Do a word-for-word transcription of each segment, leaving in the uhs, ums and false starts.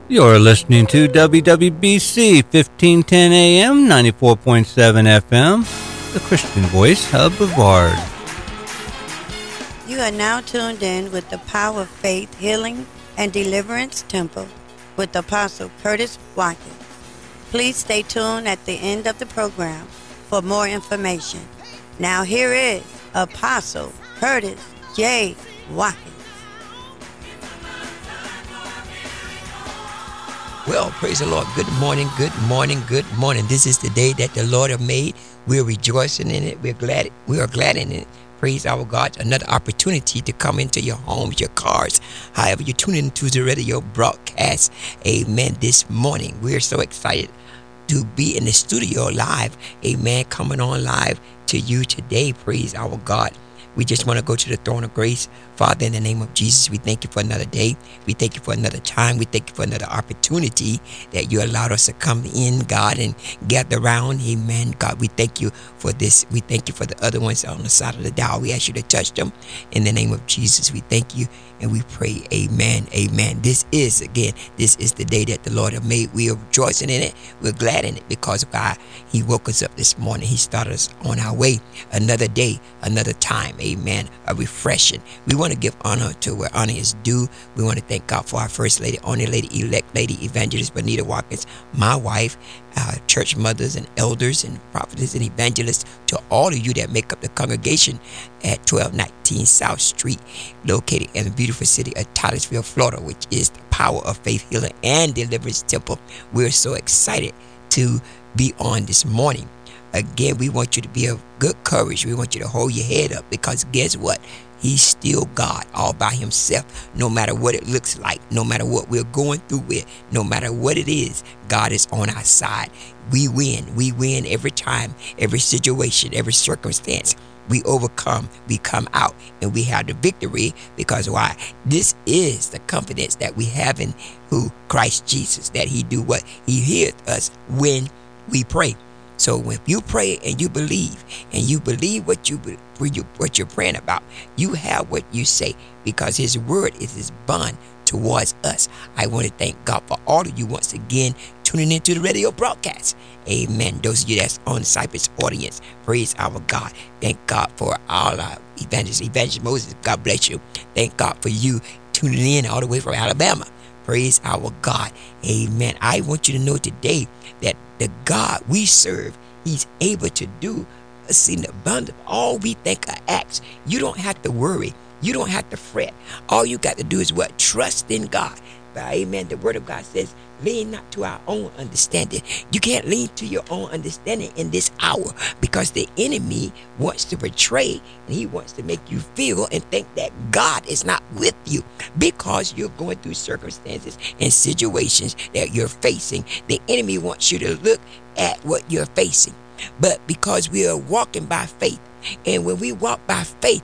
You're listening to W W B C fifteen ten A M, ninety-four point seven F M, the Christian Voice of Brevard. You are now tuned in with the Power of Faith Healing and Deliverance Temple with Apostle Curtis Watkins. Please stay tuned at the end of the program for more information. Now here is Apostle Curtis J. Watkins. Well, praise the Lord. Good morning, good morning, good morning. This is the day that the Lord have made. We're rejoicing in it. We're glad. We are glad in it. Praise our God. Another opportunity to come into your homes, your cars, however you're tuning into the radio broadcast. Amen. This morning, we're so excited to be in the studio live. Amen. Coming on live to you today. Praise our God. We just want to go to the throne of grace. Father, in the name of Jesus, we thank you for another day. We thank you for another time. We thank you for another opportunity that you allowed us to come in, God, and gather around. Amen. God, we thank you for this. We thank you for the other ones on the side of the dial. We ask you to touch them. In the name of Jesus, we thank you and we pray. Amen. Amen. This is, again, this is the day that the Lord have made. We are rejoicing in it. We're glad in it because God, He woke us up this morning. He started us on our way. Another day, another time. Amen. A refreshing. We want to give honor to where honor is due. We want to thank God for our First Lady, Honor Lady, Elect Lady, Evangelist Bonita Watkins, my wife, uh, church mothers and elders and prophets and evangelists, to all of you that make up the congregation at twelve nineteen South Street, located in the beautiful city of Titusville, Florida, which is the Power of Faith Healing and Deliverance Temple. We're so excited to be on this morning. Again, we want you to be of good courage. We want you to hold your head up because guess what? He's still God all by himself. No matter what it looks like, no matter what we're going through with, no matter what it is, God is on our side. We win. We win every time, every situation, every circumstance. We overcome, we come out, and we have the victory because why? This is the confidence that we have in who? Christ Jesus, that he do what? He hears us when we pray. So when you pray and you believe, and you believe what you what you're praying about, you have what you say because His word is His bond towards us. I want to thank God for all of you once again tuning into the radio broadcast. Amen. Those of you that's on the Cypress audience, praise our God. Thank God for all our evangelists. Evangelist Moses, God bless you. Thank God for you tuning in all the way from Alabama. Praise our God. Amen. I want you to know today that the God we serve, He's able to do exceeding abundant all we think or ask. You don't have to worry. You don't have to fret. All you got to do is what? Trust in God. But amen. The word of God says, lean not to our own understanding. You can't lean to your own understanding in this hour because the enemy wants to betray and he wants to make you feel and think that God is not with you because you're going through circumstances and situations that you're facing. The enemy wants you to look at what you're facing. But because we are walking by faith, and when we walk by faith,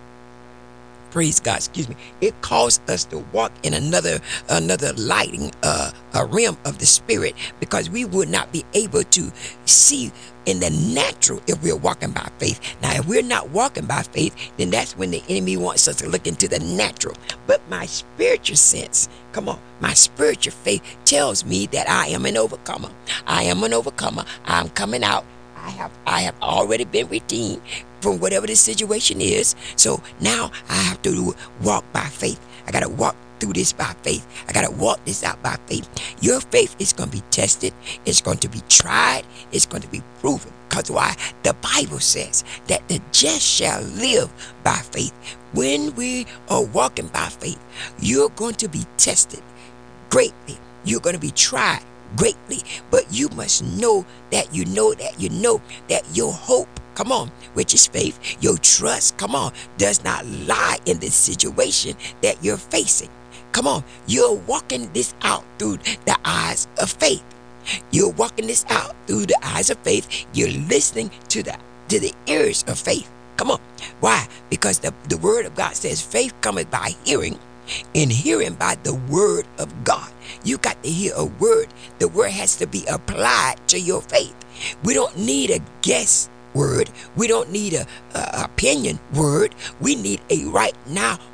praise God, excuse me, it calls us to walk in another another lighting, uh, a realm of the spirit, because we would not be able to see in the natural if we're walking by faith. Now, if we're not walking by faith, then that's when the enemy wants us to look into the natural. But my spiritual sense, come on, my spiritual faith tells me that I am an overcomer. I am an overcomer. I'm coming out. I have I have already been redeemed from whatever the situation is. So now I have to walk by faith. I got to walk through this by faith. I got to walk this out by faith. Your faith is going to be tested. It's going to be tried. It's going to be proven. Because why? The Bible says that the just shall live by faith. When we are walking by faith, you're going to be tested greatly. You're going to be tried greatly, but you must know that you know that you know that your hope, come on, which is faith, your trust, come on, does not lie in the situation that you're facing. Come on, you're walking this out through the eyes of faith. You're walking this out through the eyes of faith. You're listening to the to the ears of faith. Come on. Why? Because the, the word of God says faith cometh by hearing, and hearing by the word of God. You got to hear a word. The word has to be applied to your faith. We don't need a guess word. We don't need a, a opinion word. We need a right now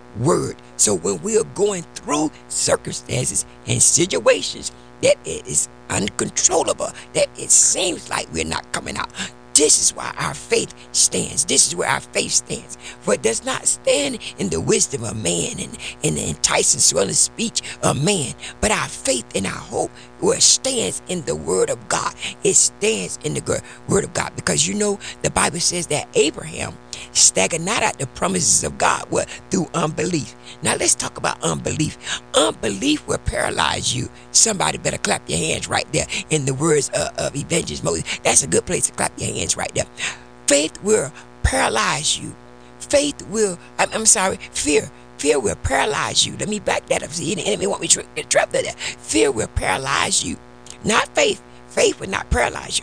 word. So when we are going through circumstances and situations that it is uncontrollable, that it seems like we're not coming out, this is why our faith stands. This is where our faith stands. For it does not stand in the wisdom of man and in the enticing swelling speech of man, but our faith and our hope where it stands in the word of God. It stands in the word of God, because you know the Bible says that Abraham staggered not at the promises of God, what? Through unbelief. Now let's talk about unbelief. Unbelief will paralyze you. Somebody better clap your hands right there in the words of, of Evangelist Moses. That's a good place to clap your hands right there. Faith will paralyze you. Faith will, I'm, I'm sorry, fear. Fear will paralyze you. Let me back that up. See, the enemy want me to tra- trap that. Fear will paralyze you. Not faith. Faith will not paralyze you.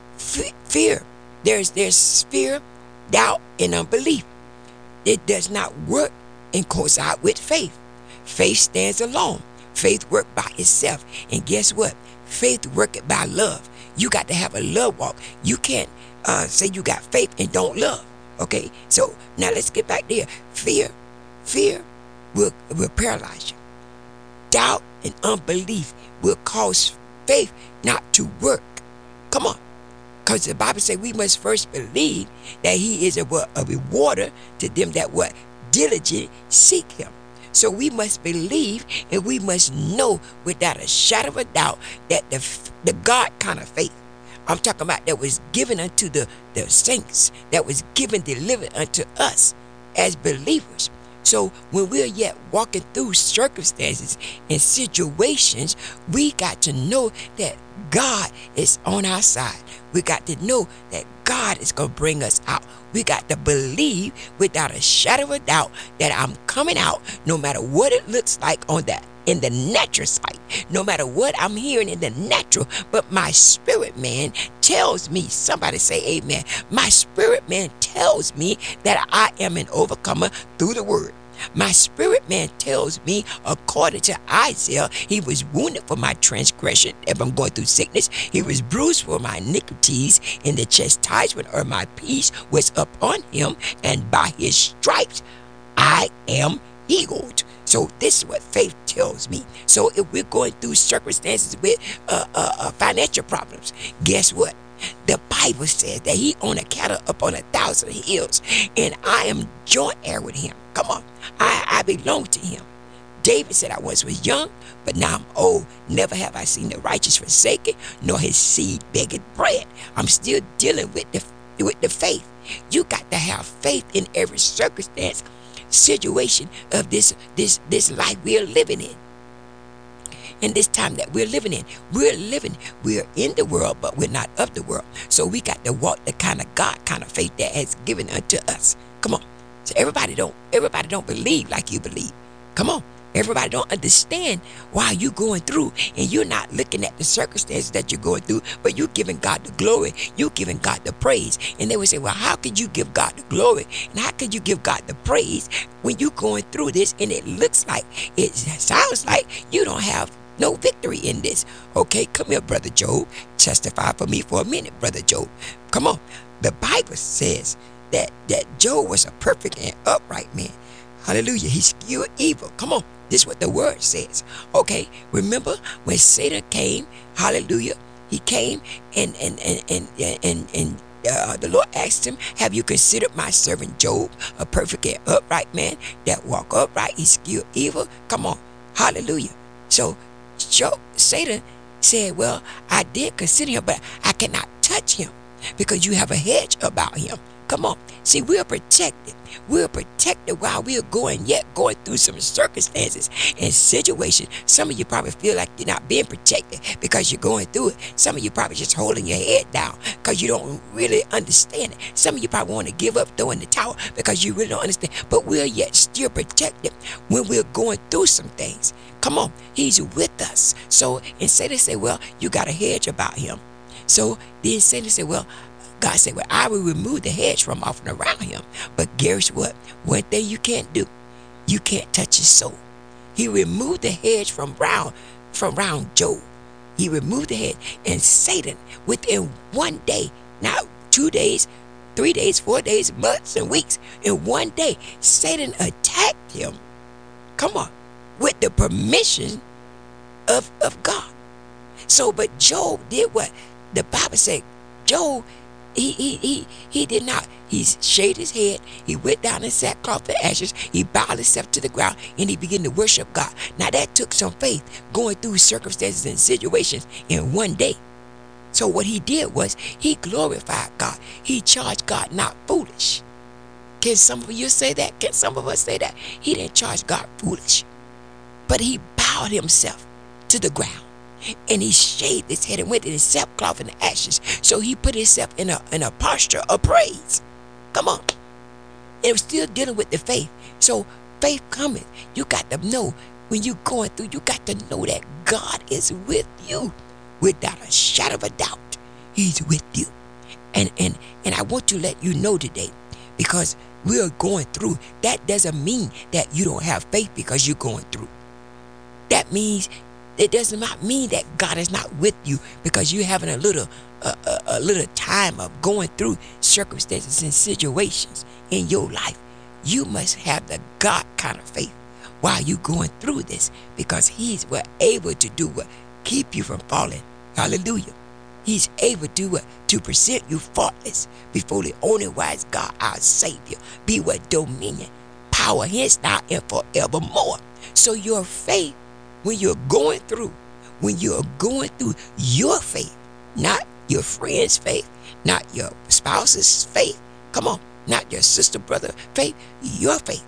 F- fear. There's, there's fear, doubt, and unbelief. It does not work and coincide with faith. Faith stands alone. Faith works by itself. And guess what? Faith works by love. You got to have a love walk. You can't uh, say you got faith and don't love. Okay? So now let's get back there. Fear. Fear will, will paralyze you. Doubt and unbelief will cause faith not to work. Come on. Because the Bible says we must first believe that he is a, a rewarder to them that what? Diligent seek him. So we must believe and we must know without a shadow of a doubt that the, the God kind of faith I'm talking about that was given unto the, the saints, that was given, delivered unto us as believers. So when we're yet walking through circumstances and situations, we got to know that God is on our side. We got to know that God is going to bring us out. We got to believe without a shadow of a doubt that I'm coming out no matter what it looks like on that in the natural sight, no matter what I'm hearing in the natural, but my spirit man tells me, somebody say amen, my spirit man tells me that I am an overcomer through the word. My spirit man tells me, according to Isaiah, he was wounded for my transgression. If I'm going through sickness, he was bruised for my iniquities, and the chastisement of my peace was upon him, and by his stripes I am healed. So this is what faith tells me. So if we're going through circumstances with uh, uh, uh, financial problems, guess what? The Bible says that he owned a cattle up on a thousand hills, and I am joint heir with him. Come on, I, I belong to him. David said, I once was young, but now I'm old. Never have I seen the righteous forsaken, nor his seed begging bread. I'm still dealing with the with the faith. You got to have faith in every circumstance, situation of this this this life we're living in. In this time that we're living in, we're living, we're in the world, but we're not of the world. So we got to walk the kind of God kind of faith that has given unto us. Come on. So everybody don't, everybody don't believe like you believe. Come on. Everybody don't understand why you going through, and you're not looking at the circumstances that you're going through, but you're giving God the glory. You're giving God the praise. And they would say, well, how could you give God the glory? And how could you give God the praise when you're going through this and it looks like, it sounds like you don't have no victory in this? Okay, come here, Brother Job. Testify for me for a minute, Brother Job. Come on. The Bible says that, that Job was a perfect and upright man. Hallelujah. He skewed evil. Come on. This is what the word says. Okay, remember when Satan came, hallelujah, he came and and and and and, and uh, the Lord asked him, have you considered my servant Job, a perfect and upright man that walk upright, he skewed evil? Come on, hallelujah. So Job, Satan said, well, I did consider him, but I cannot touch him because you have a hedge about him. Come on. See, we're protected. We're protected while we're going, yet going through some circumstances and situations. Some of you probably feel like you're not being protected because you're going through it. Some of you probably just holding your head down because you don't really understand it. Some of you probably want to give up, throw in the towel because you really don't understand. But we're yet still protected when we're going through some things. Come on. He's with us. So instead of say, well, you got a hedge about him. So then Satan said, well, God said, well, I will remove the hedge from off and around him. But guess what? One thing you can't do, you can't touch his soul. He removed the hedge from round, from round Job. He removed the hedge. And Satan, within one day, now two days, three days, four days, months, and weeks, in one day, Satan attacked him Come on. With the permission of, of God. So, but Job did what? The Bible said, Job, he he he he did not. He shaved his head. He went down in sackcloth and ashes. He bowed himself to the ground and he began to worship God. Now that took some faith, going through circumstances and situations in one day. So what he did was he glorified God. He charged God not foolish. Can some of you say that? Can some of us say that? He didn't charge God foolish, but he bowed himself to the ground. And he shaved his head and went in his sackcloth and ashes. So he put himself in a in a posture of praise. Come on. It was still dealing with the faith. So faith coming. You got to know when you're going through, you got to know that God is with you. Without a shadow of a doubt, he's with you. And and and I want to let you know today, because we're going through, that doesn't mean that you don't have faith because you're going through. That means it does not mean that God is not with you because you're having a little uh, a, a little time of going through circumstances and situations in your life. You must have the God kind of faith while you're going through this, because he's well able to do what? Keep you from falling. Hallelujah. He's able to do what? To present you faultless before the only wise God, our Savior. Be what? Dominion, power, hence now and forevermore. So your faith, when you're going through, when you're going through your faith, not your friend's faith, not your spouse's faith, come on, not your sister, brother faith, your faith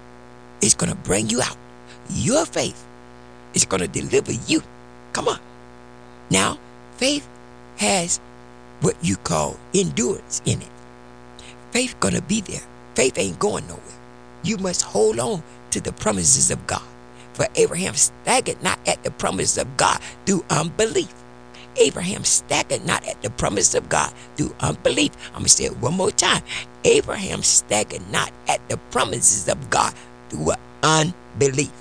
is going to bring you out. Your faith is going to deliver you. Come on. Now, faith has what you call endurance in it. Faith going to be there. Faith ain't going nowhere. You must hold on to the promises of God. For Abraham staggered not at the promise of God through unbelief. Abraham staggered not at the promise of God through unbelief. I'm going to say it one more time. Abraham staggered not at the promises of God through what? Unbelief.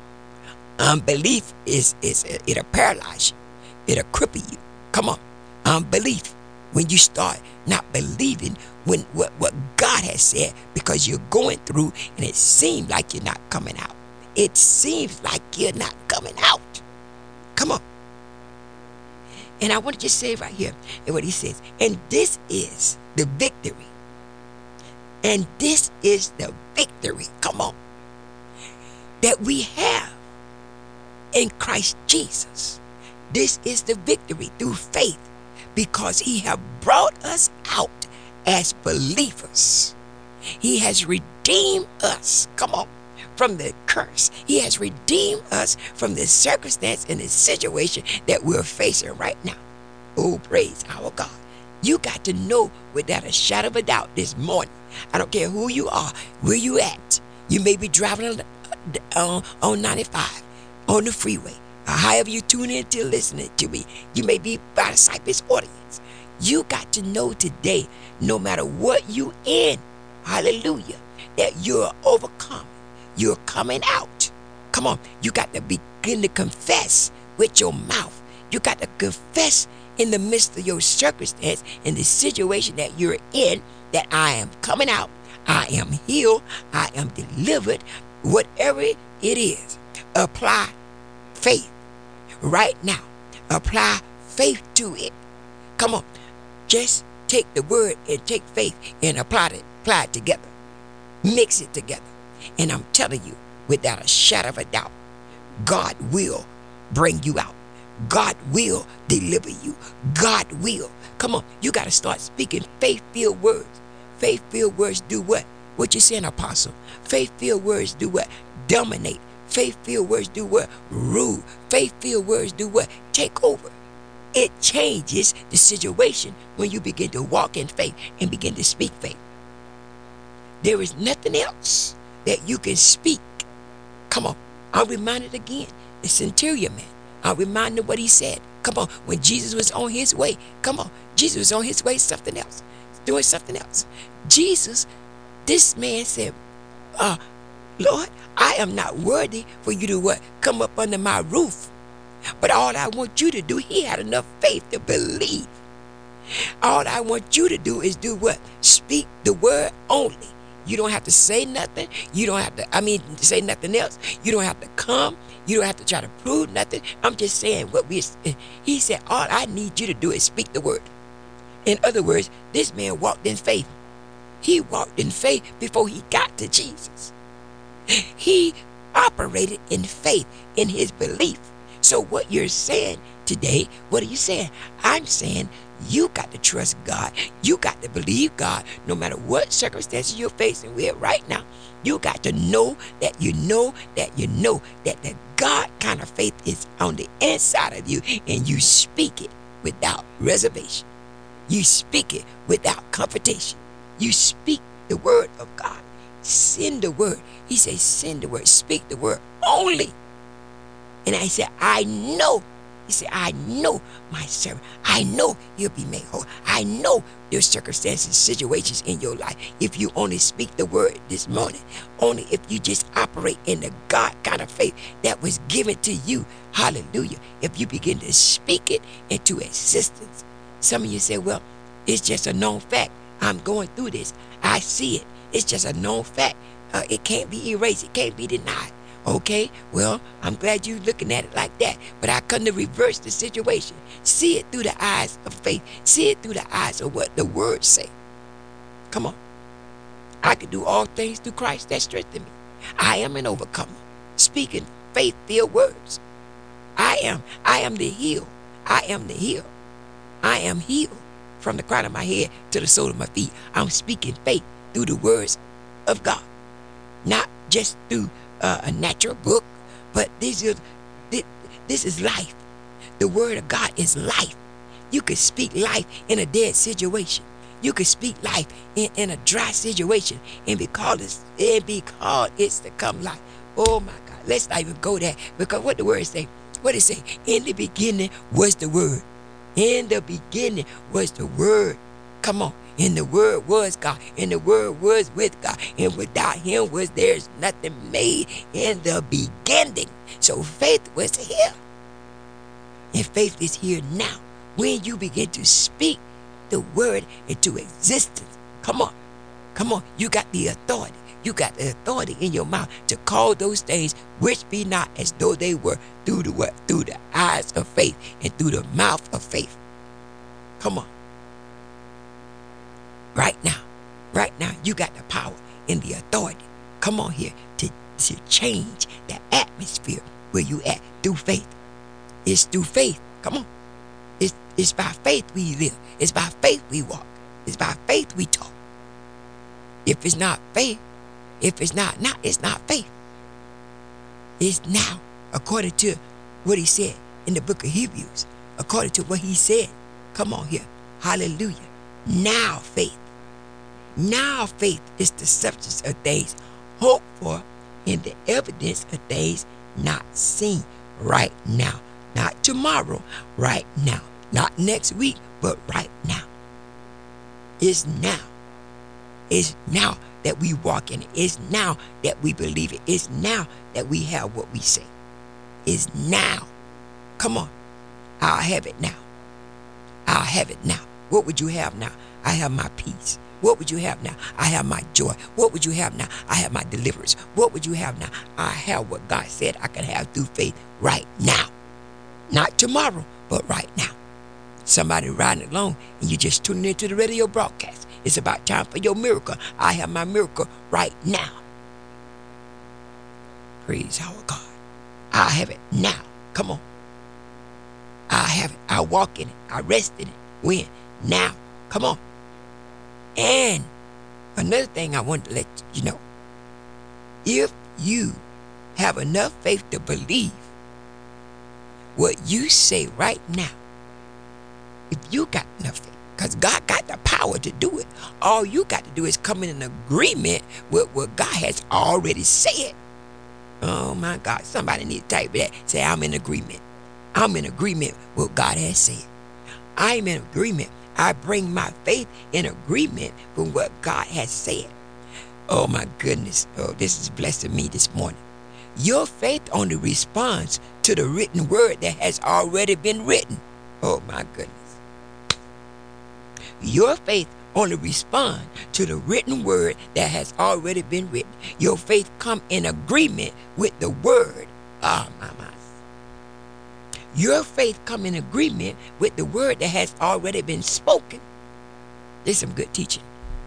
Unbelief is, is it'll paralyze you. It'll cripple you. Come on. Unbelief. When you start not believing when what, what God has said, because you're going through and it seems like you're not coming out. It seems like you're not coming out. Come on. And I want to just say right here and what he says. And this is the victory. And this is the victory. Come on. That we have in Christ Jesus. This is the victory through faith, because he have brought us out as believers. He has redeemed us. Come on. From the curse. He has redeemed us from the circumstance and the situation that we're facing right now. Oh, praise our God. You got to know without a shadow of a doubt this morning. I don't care who you are, where you at. You may be driving on, on ninety-five, on the freeway, or however you tune in to listening to me. You may be by the Cypress audience. You got to know today, no matter what you in, hallelujah, that you're overcome. You're coming out. Come on. You got to begin to confess with your mouth. You got to confess in the midst of your circumstance, in the situation that you're in, that I am coming out. I am healed. I am delivered. Whatever it is, apply faith right now. Apply faith to it. Come on. Just take the word and take faith and apply it, apply it together. Mix it together. And I'm telling you, without a shadow of a doubt, God will bring you out. God will deliver you. God will. Come on, you got to start speaking faith-filled words. Faith-filled words do what? What you saying, Apostle? Faith-filled words do what? Dominate. Faith-filled words do what? Rule. Faith-filled words do what? Take over. It changes the situation when you begin to walk in faith and begin to speak faith. There is nothing else that you can speak. Come on. I'm reminded again, the centurion man. I'm reminded what he said. Come on. When Jesus was on his way. Come on. Jesus was on his way something else. Doing something else. Jesus, this man said, uh, Lord, I am not worthy for you to what? Come up under my roof. But all I want you to do, he had enough faith to believe. All I want you to do is do what? Speak the word only. You don't have to say nothing. You don't have to, I mean, say nothing else. You don't have to come. You don't have to try to prove nothing. I'm just saying what we, he said, all I need you to do is speak the word. In other words, this man walked in faith. He walked in faith before he got to Jesus. He operated in faith, in his belief. So what you're saying today, what are you saying? I'm saying you got to trust God. You got to believe God no matter what circumstances you're facing with right now. You got to know that you know that you know that the God kind of faith is on the inside of you, and you speak it without reservation. You speak it without confrontation. You speak the word of God. Send the word. He says, send the word. Speak the word only. And I said, I know. He said, I know my servant. I know he'll be made whole. I know there's circumstances, situations in your life. If you only speak the word this morning, only if you just operate in the God kind of faith that was given to you, hallelujah, if you begin to speak it into existence. Some of you say, well, it's just a known fact. I'm going through this. I see it. It's just a known fact. Uh, it can't be erased. It can't be denied. Okay, well, I'm glad you're looking at it like that. But I come to reverse the situation. See it through the eyes of faith. See it through the eyes of what the words say. Come on. I can do all things through Christ that strengthens me. I am an overcomer. Speaking faith-filled words. I am. I am the healed. I am the healed. I am healed from the crown of my head to the sole of my feet. I'm speaking faith through the words of God. Not just through Uh, a natural book, but this is this, this is life. The word of God is life. You could speak life in a dead situation. You could speak life in, in a dry situation, and because it's and because it's to come life. Oh my God, let's not even go there, because what the word say? What it say? In the beginning was the word. In the beginning was the word. Come on. And the word was God, and the word was with God, and without him was there's nothing made in the beginning. So faith was here, and faith is here now. When you begin to speak the word into existence, come on, come on, you got the authority. You got the authority in your mouth to call those things which be not as though they were, through the what? Through the eyes of faith and through the mouth of faith. Come on. Right now, right now, you got the power and the authority. Come on here to, to change the atmosphere where you at through faith. It's through faith. Come on. It's, it's by faith we live. It's by faith we walk. It's by faith we talk. If it's not faith, if it's not, not, it's not faith. It's now, according to what he said in the book of Hebrews, according to what he said. Come on here. Hallelujah. Now faith. Now faith is the substance of things hoped for and the evidence of things not seen. Right now. Not tomorrow. Right now. Not next week, but right now. It's now. It's now that we walk in it. It's now that we believe it. It's now that we have what we say. It's now. Come on. I'll have it now. I'll have it now. What would you have now? I have my peace. What would you have now? I have my joy. What would you have now? I have my deliverance. What would you have now? I have what God said I can have through faith right now. Not tomorrow, but right now. Somebody riding along and you just tuning into the radio broadcast. It's about time for your miracle. I have my miracle right now. Praise our God. I have it now. Come on. I have it. I walk in it. I rest in it. When? Now. Come on. And another thing I want to let you know. If you have enough faith to believe what you say right now, if you got enough faith, because God got the power to do it, all you got to do is come in an agreement with what God has already said. Oh my God, somebody need to type that. Say, I'm in agreement. I'm in agreement with what God has said. I'm in agreement. I bring my faith in agreement with what God has said. Oh my goodness. Oh, this is blessing me this morning. Your faith only responds to the written word that has already been written. Oh my goodness. Your faith only respond to the written word that has already been written. Your faith come in agreement with the word. Ah, my, my. Your faith come in agreement with the word that has already been spoken. There's some good teaching.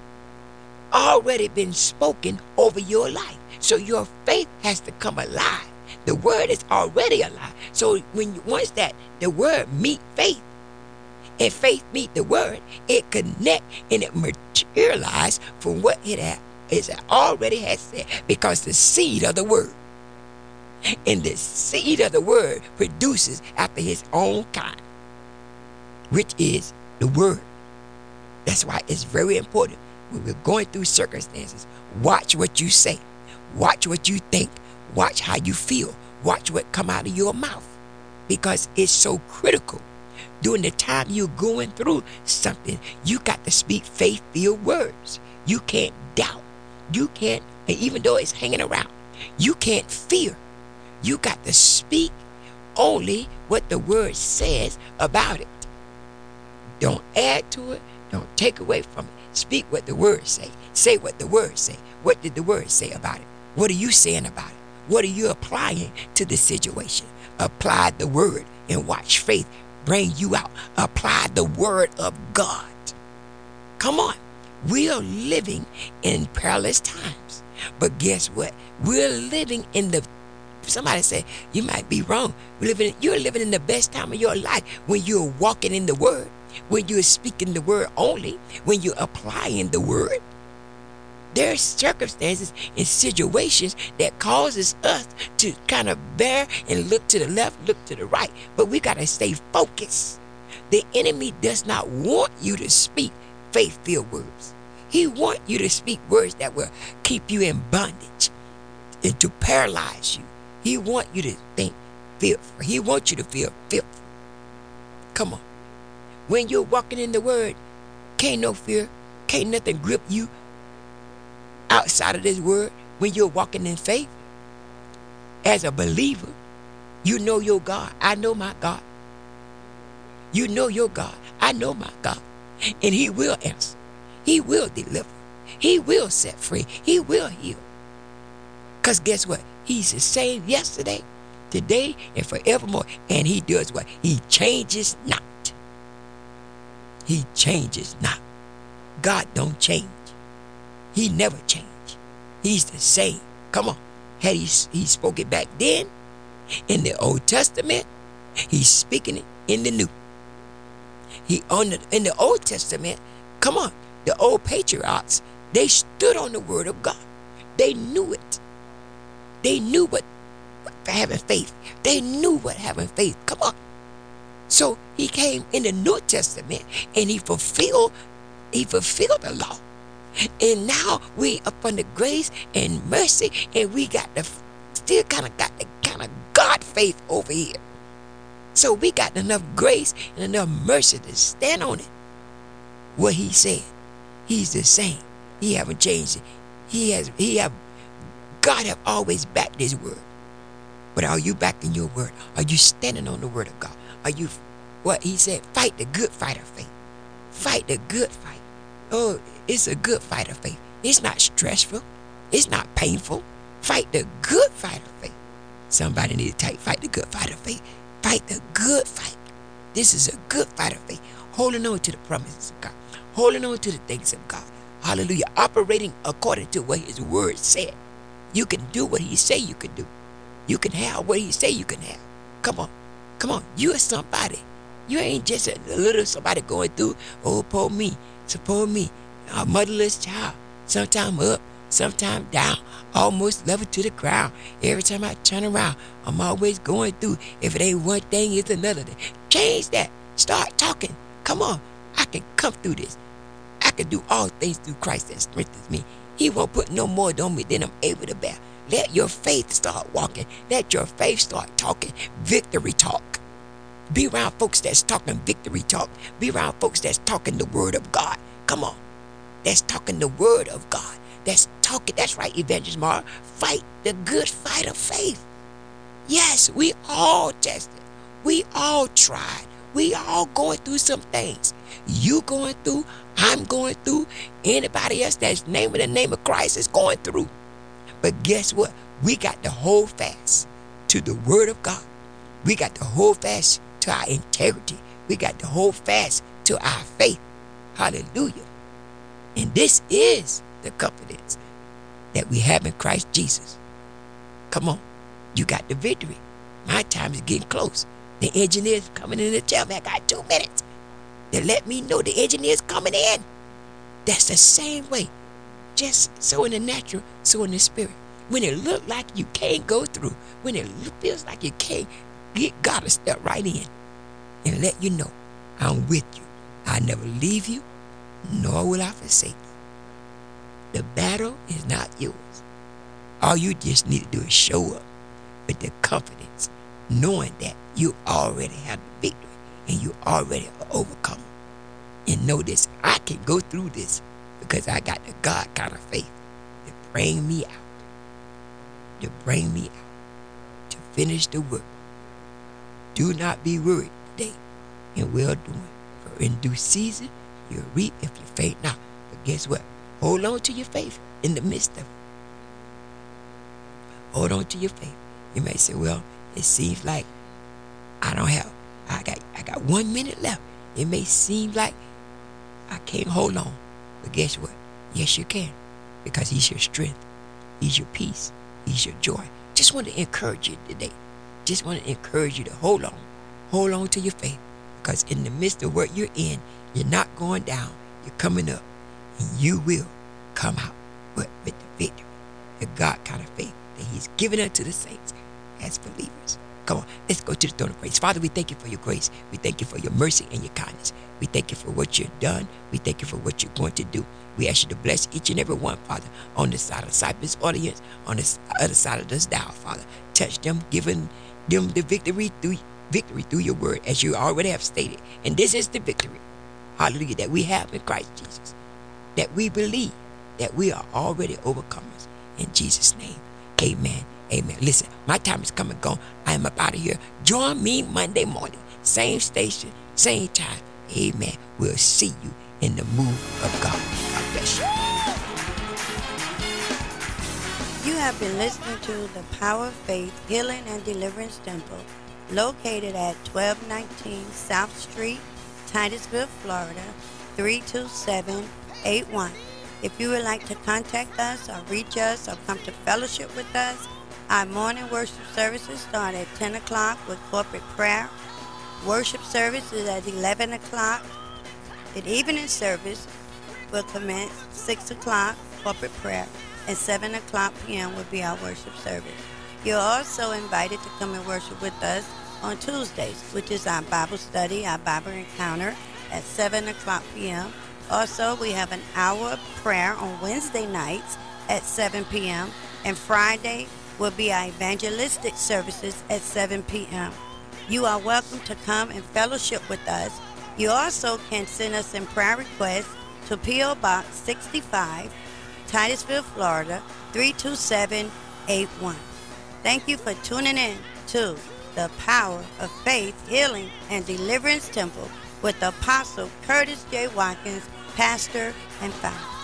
Already been spoken over your life. So your faith has to come alive. The word is already alive. So when you, once that the word meet faith, and faith meet the word, it connect and it materialize from what it ha- is already has said, because the seed of the word, and the seed of the word produces after his own kind, which is the word. That's why it's very important when we're going through circumstances. Watch what you say. Watch what you think. Watch how you feel. Watch what come out of your mouth, because it's so critical. During the time you're going through something, you got to speak faith-filled words. You can't doubt. You can't, even though it's hanging around, you can't fear. You got to speak only what the word says about it. Don't add to it. Don't take away from it. Speak what the word say. Say what the word say. What did the word say about it? What are you saying about it? What are you applying to the situation? Apply the word and watch faith bring you out. Apply the word of God. Come on. We are living in perilous times. But guess what? We're living in the, somebody say, you might be wrong. We're living, you're living in the best time of your life when you're walking in the word, when you're speaking the word only, when you're applying the word. There are circumstances and situations that causes us to kind of bear and look to the left, look to the right. But we got to stay focused. The enemy does not want you to speak faith-filled words. He wants you to speak words that will keep you in bondage and to paralyze you. He wants you to think fearful. He wants you to feel fearful. Come on. When you're walking in the word, can't no fear, can't nothing grip you outside of this word. When you're walking in faith, as a believer, you know your God. I know my God. You know your God. I know my God. And he will answer. He will deliver. He will set free. He will heal. Because guess what? He's the same yesterday, today, and forevermore. And he does what? He changes not. He changes not. God don't change. He never changed. He's the same. Come on. Had he, he spoke it back then in the Old Testament, he's speaking it in the New. He on the, in the Old Testament, come on, the old patriarchs, they stood on the word of God. They knew it. They knew what, what having faith. They knew what having faith. Come on. So he came in the New Testament and he fulfilled, he fulfilled the law. And now we up under grace and mercy, and we got the still kind of got the kind of God faith over here. So we got enough grace and enough mercy to stand on it. What he said, he's the same. He haven't changed it. He has. He have. God have always backed his word. But are you backing your word? Are you standing on the word of God? Are you? What he said? Fight the good fight of faith. Fight the good fight. Oh, it's a good fight of faith. It's not stressful. It's not painful. Fight the good fight of faith. Somebody need to type, fight the good fight of faith. Fight the good fight. This is a good fight of faith. Holding on to the promises of God. Holding on to the things of God. Hallelujah. Operating according to what his word said. You can do what he say you can do. You can have what he say you can have. Come on. Come on. You are somebody. You ain't just a little somebody going through, oh, poor me. Support me, a motherless child. Sometime up, sometime down, almost level to the ground. Every time I turn around, I'm always going through. If it ain't one thing, it's another thing. Change that. Start talking. Come on. I can come through this. I can do all things through Christ that strengthens me. He won't put no more on me than I'm able to bear. Let your faith start walking. Let your faith start talking victory talk. Be around folks that's talking victory talk. Be around folks that's talking the word of God. Come on. That's talking the word of God. That's talking. That's right, Evangelist Mara. Fight the good fight of faith. Yes, we all tested. We all tried. We all going through some things. You going through, I'm going through, anybody else that's naming the name of Christ is going through. But guess what? We got to hold fast to the word of God. We got to hold fast to our integrity. We got to hold fast to our faith. Hallelujah. And this is the confidence that we have in Christ Jesus. Come on. You got the victory. My time is getting close. The engineer's coming in to tell me I got two minutes. They let me know the engineer's coming in. That's the same way. Just so in the natural, so in the spirit. When it look like you can't go through, when it feels like you can't, get God to step right in and let you know, I'm with you. I never leave you, nor will I forsake you. The battle is not yours. All you just need to do is show up with the confidence, knowing that you already have the victory and you already are overcomer. And know this, I can go through this because I got the God kind of faith to bring me out, to bring me out, to finish the work. Do not be worried today in well doing, for in due season you'll reap if you faint not. But guess what? Hold on to your faith in the midst of it. Hold on to your faith. You may say, well, it seems like I don't have, I got I got one minute left. It may seem like I can't hold on. But guess what? Yes, you can. Because he's your strength. He's your peace. He's your joy. Just want to encourage you today. Just want to encourage you to hold on. Hold on to your faith. Because in the midst of what you're in, you're not going down. You're coming up. And you will come out with, with the victory. The God kind of faith that he's given unto the saints as believers. Come on, let's go to the throne of praise. Father, we thank you for your grace. We thank you for your mercy and your kindness. We thank you for what you've done. We thank you for what you're going to do. We ask you to bless each and every one, Father, on the side of Cypress audience, on the other side of this dial, Father. Touch them, giving them the victory through victory through your word, as you already have stated. And this is the victory, hallelujah, that we have in Christ Jesus. That we believe that we are already overcomers. In Jesus' name, amen. Amen. Listen, my time is come and gone. I am up out of here. Join me Monday morning. Same station, same time. Amen. We'll see you in the move of God. God bless you. You have been listening to the Power of Faith Healing and Deliverance Temple, located at twelve nineteen South Street, Titusville, Florida, three two seven eight one. If you would like to contact us or reach us or come to fellowship with us, our morning worship services start at ten o'clock with corporate prayer. Worship service is at eleven o'clock. The evening service will commence six o'clock, corporate prayer, and seven o'clock p.m. will be our worship service. You're also invited to come and worship with us on Tuesdays, which is our Bible study, our Bible encounter at seven o'clock p.m. Also, we have an hour of prayer on Wednesday nights at seven p.m. and Friday will be our evangelistic services at seven p.m. You are welcome to come and fellowship with us. You also can send us in prayer requests to P O. Box sixty-five, Titusville, Florida, three two seven eight one. Thank you for tuning in to the Power of Faith, Healing, and Deliverance Temple with Apostle Curtis J. Watkins, pastor and founder.